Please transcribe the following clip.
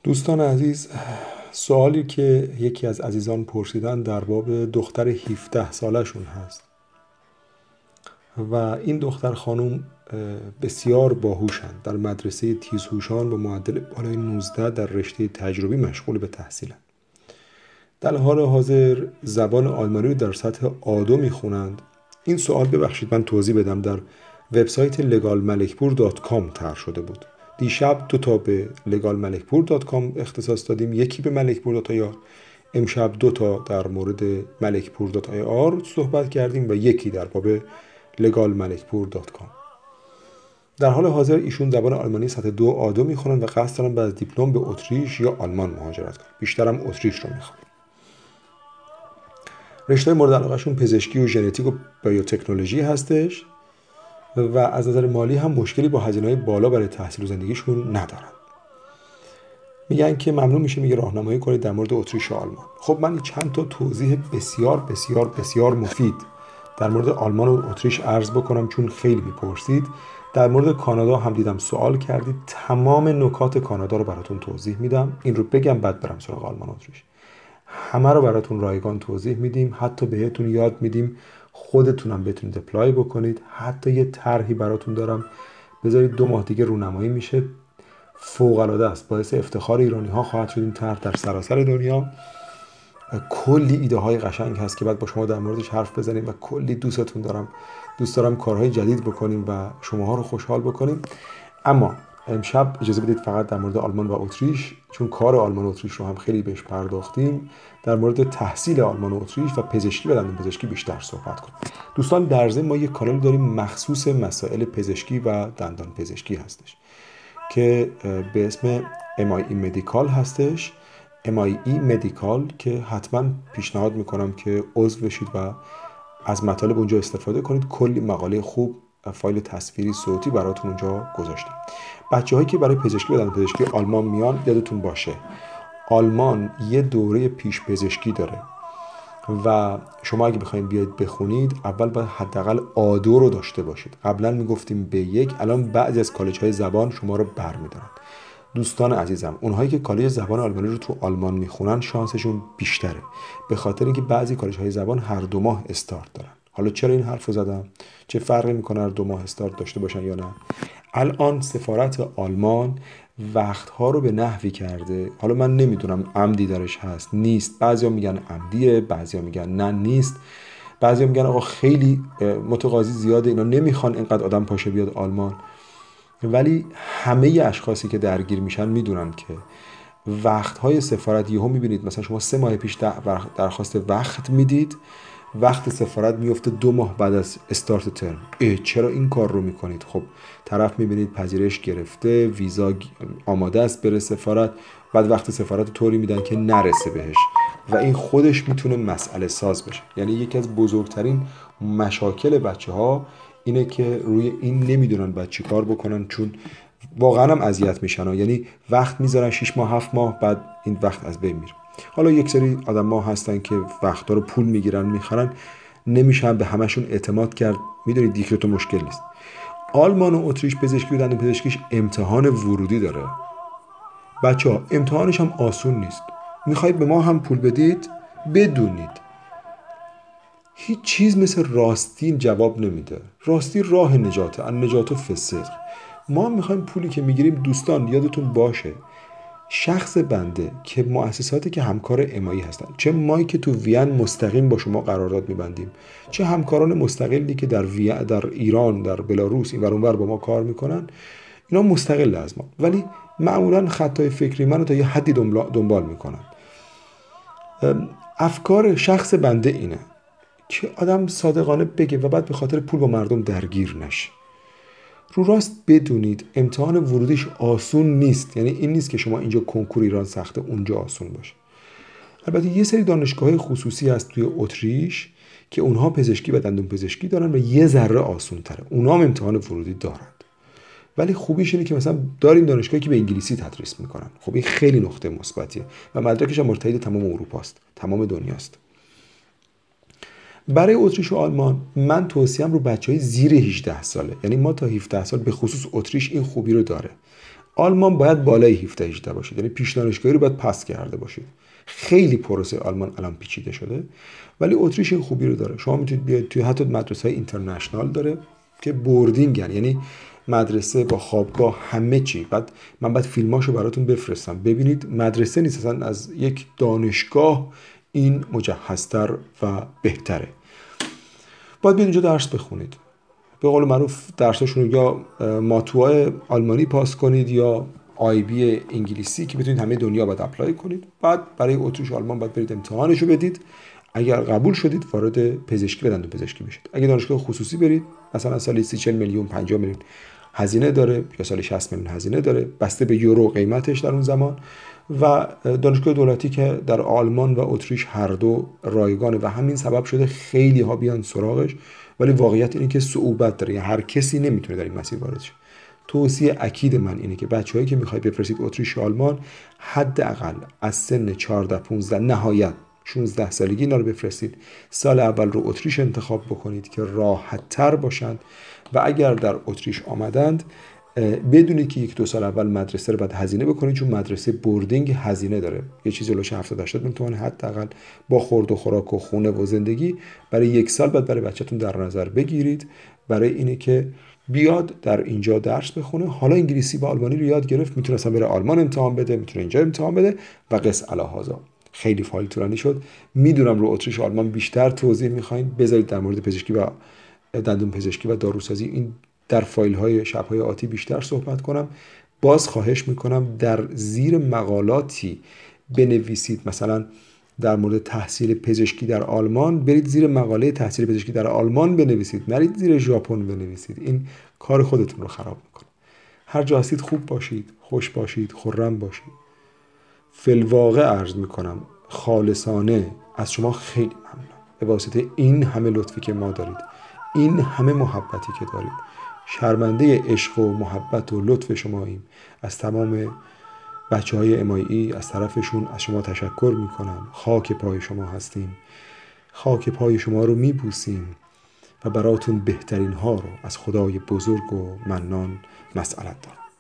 دوستان عزیز، سوالی که یکی از عزیزان پرسیدن در باب دختر 17 سالشون هست و این دختر خانم بسیار باهوشند، در مدرسه تیزهوشان با معدل بالای 19 در رشته تجربی مشغول به تحصیلند. در حال حاضر زبان آلمانی رو در سطح A2 میخونند. این سوال، ببخشید من توضیح بدم، در وبسایت legalmalekpur.com طرح شده بود. دیشب 2 به legalmalekpur.com اختصاص دادیم، یکی به malekpur.ir. امشب 2 در مورد malekpur.ir صحبت کردیم و یکی در باب legalmalekpur.com. در حال حاضر ایشون زبان آلمانی سطح 2 A2 میخونن و قصد دارن بعد از دیپلم به اتریش یا آلمان مهاجرت کنن. بیشترم اتریش رو میخوان. رشته مورد علاقهشون پزشکی و ژنتیک و بیوتکنولوژی هستش و از نظر مالی هم مشکلی با هزینه‌های بالا برای تحصیل و زندگیشون ندارن. میگن که ممنون میشه میگه راهنمایی کنید در مورد اتریش و آلمان. خب من چند تا توضیح بسیار بسیار بسیار مفید در مورد آلمان و اتریش عرض بکنم، چون خیلی میپرسید. در مورد کانادا هم دیدم سوال کردید، تمام نکات کانادا رو براتون توضیح میدم. این رو بگم بعد برم سراغ آلمان و اتریش. همه رو براتون رایگان توضیح میدیم، حتی بهتون یاد میدیم خودتونم بتونید اپلای بکنید. حتی یه طرحی براتون دارم، بذارید 2 ماه دیگه رونمایی میشه، فوق العاده است، باعث افتخار ایرانی ها خواهد شد این طرح در سراسر دنیا. کلی ایده های قشنگ هست که بعد با شما در موردش حرف بزنیم و کلی دوست دارم کارهای جدید بکنیم و شماها رو خوشحال بکنیم. اما امشب اجازه بدید فقط در مورد آلمان و اتریش، چون کار آلمان و اتریش رو هم خیلی بهش پرداختیم، در مورد تحصیل آلمان و اتریش و پزشکی و دندان پزشکی بیشتر صحبت کنیم. دوستان، در ضمن ما یک کانال داریم مخصوص مسائل پزشکی و دندان پزشکی هستش که به اسم MIE مدیکال هستش. MIE مدیکال که حتما پیشنهاد میکنم که عضو بشید و از مطالب اونجا استفاده کنید. کلی مقاله خوب، فایل تصویری، صوتی براتون اونجا گذاشتیم. بچه‌هایی که برای پزشکی و دندانپزشکی آلمان میان، یادتون باشه آلمان یه دوره پیش پزشکی داره و شما اگه بخواید بیاید بخونید اول باید حداقل A2 رو داشته باشید. قبلا میگفتیم B1، الان بعضی از کالج‌های زبان شما رو برمی‌دارن. دوستان عزیزم، اونهایی که کالج زبان آلمانی رو تو آلمان میخونن شانسشون بیشتره، به خاطر اینکه بعضی کالج‌های زبان هر 2 ماه استارت دارن. حالا چرا این حرفو زدم؟ چه فرقی میکنه هر 2 ماه استارت داشته باشن یا نه؟ الان سفارت آلمان وقتها رو به نحوی کرده، حالا من نمیدونم عمدی درش هست نیست، بعضیا میگن عمدیه، بعضیا میگن نه نیست، بعضیا میگن آقا خیلی متقاضی زیاده، اینا نمیخوان اینقدر آدم پاشه بیاد آلمان. ولی همه اشخاصی که درگیر میشن میدونن که وقتهای سفارت، یهو میبینید مثلا شما 3 ماه پیش درخواست وقت میدید، وقت سفارت میفته 2 ماه بعد از استارت ترم. چرا این کار رو میکنید؟ خب طرف میبینید پذیرش گرفته، ویزا آماده است بره سفارت، بعد وقت سفارت طوری میدن که نرسه بهش و این خودش میتونه مسئله ساز بشه. یعنی یکی از بزرگترین مشاکل بچه ها اینه که روی این نمیدونن بعد چی کار بکنن، چون واقعا هم اذیت میشن. یعنی وقت میذارن 6 ماه 7 ماه، بعد این وقت از بین میره. حالا یک سری آدم ها هستن که وقتا رو پول میگیرن میخرن، نمیشن به همشون اعتماد کرد. میدونید دیگه تو مشکل نیست. آلمان و اتریش پزشکی و دندان پزشکیش امتحان ورودی داره. بچه‌ها امتحانش هم آسون نیست. میخواید به ما هم پول بدید، بدونید هیچ چیز مثل راستی جواب نمیده. راستی راه نجاته، النجات فالصدق. ما میخوایم پولی که میگیریم، دوستان یادتون باشه شخص بنده که مؤسساتی که همکار امایی هستن، چه مایی که تو وین مستقیم با شما قرارداد میبندیم، چه همکاران مستقلی که در ایران، در بلاروس این ور اون ور با ما کار میکنن، اینا مستقل از ما، ولی معمولا خطای فکری منو تا یه حدی دنبال میکنن. افکار شخص بنده اینه که آدم صادقانه بگه و بعد به خاطر پول با مردم درگیر نشه. رو راست بدونید امتحان ورودیش آسون نیست. یعنی این نیست که شما اینجا کنکور ایران سخته اونجا آسون باشه. البته یه سری دانشگاه‌های خصوصی هست توی اتریش که اونها پزشکی و دندون پزشکی دارن و یه ذره آسون تره، اونها هم امتحان ورودی دارند. ولی خوبیش اینه که مثلا داریم دانشگاهی که به انگلیسی تدریس میکنن. خب این خیلی نقطه مثبتیه و مدرکش هم مرتبط تمام اروپا است، تمام دنیاست. برای اتریش و آلمان من توصیه‌ام رو بچهای زیر 18 ساله، یعنی ما تا 17 سال، به خصوص اتریش این خوبی رو داره. آلمان باید بالای 17-18 باشید، یعنی پیش دانشگاهی رو باید پس کرده باشید. خیلی پروسه آلمان الان پیچیده شده، ولی اتریش این خوبی رو داره. شما میتونید بیاید توی حتی مدرسه های اینترنشنال داره که بوردینگن، یعنی مدرسه با خوابگاه همه چی. بعد من بعد فیلماشو براتون بفرستم ببینید، مدرسه نیست، اصلا از یک دانشگاه این مجهزتر و بهتره. باید بیاید اینجا درس بخونید، به قول معروف درساشون یا ماتوای آلمانی پاس کنید یا آی بی انگلیسی که بتونید همه دنیا باید اپلای کنید. بعد برای اتریش آلمان باید برید امتحانشو بدید. اگر قبول شدید وارد پزشکی و دندون پزشکی بشید. اگه دانشگاه خصوصی برید مثلا سالی 30-40 میلیون 50 میلیون هزینه داره یا سالی 60 میلیون هزینه داره، بسته به یورو قیمتش در اون زمان. و دانشگاه دولتی که در آلمان و اتریش هر دو رایگانه و همین سبب شده خیلی ها بیان سراغش، ولی واقعیت اینه که صعوبت داره، یعنی هر کسی نمیتونه در این مسیر وارد شه. توصیه اکید من اینه که بچه‌هایی که میخواید بفرستید اتریش آلمان حداقل از سن 14 15 نهایت 16 سالگی اینا رو بفرستید. سال اول رو اتریش انتخاب بکنید که راحت تر باشند و اگر در اتریش آمدند بدونید که 1-2 سال اول مدرسه رو باید هزینه بکنید، چون مدرسه بوردینگ هزینه داره، یه چیزی جلوش 70-80 میلیون تومان حداقل با خورد و خوراک و خونه و زندگی برای 1 سال باید برای بچه‌تون در نظر بگیرید، برای اینه که بیاد در اینجا درس بخونه. حالا انگلیسی و آلمانی رو یاد گرفت، میتونه اصلا بره آلمان امتحان بده، میتونه اینجا امتحان بده و قص الهازا. خیلی فایل طولانی شد، میدونم رو اتریش آلمان بیشتر توضیح میخواین، بذارید در مورد پزشکی و دندون پزشکی و داروسازی این در فایل های شب‌های آتی بیشتر صحبت کنم. باز خواهش میکنم در زیر مقالاتی بنویسید، مثلا در مورد تحصیل پزشکی در آلمان برید زیر مقاله تحصیل پزشکی در آلمان بنویسید، نرید زیر ژاپن بنویسید، این کار خودتون رو خراب میکنه. هر جا هستید خوب باشید، خوش باشید، خرم باشید. فی‌الواقع عرض میکنم خالصانه از شما خیلی ممنونم به واسطه این همه لطفی که ما دارید، این همه محبتی که دارید. شرمنده عشق و محبت و لطف شماییم. از تمام بچه‌های امایی از طرفشون از شما تشکر میکنم. خاک پای شما هستیم، خاک پای شما رو میبوسیم و براتون بهترین ها رو از خدای بزرگ و منان مسئلت دارم.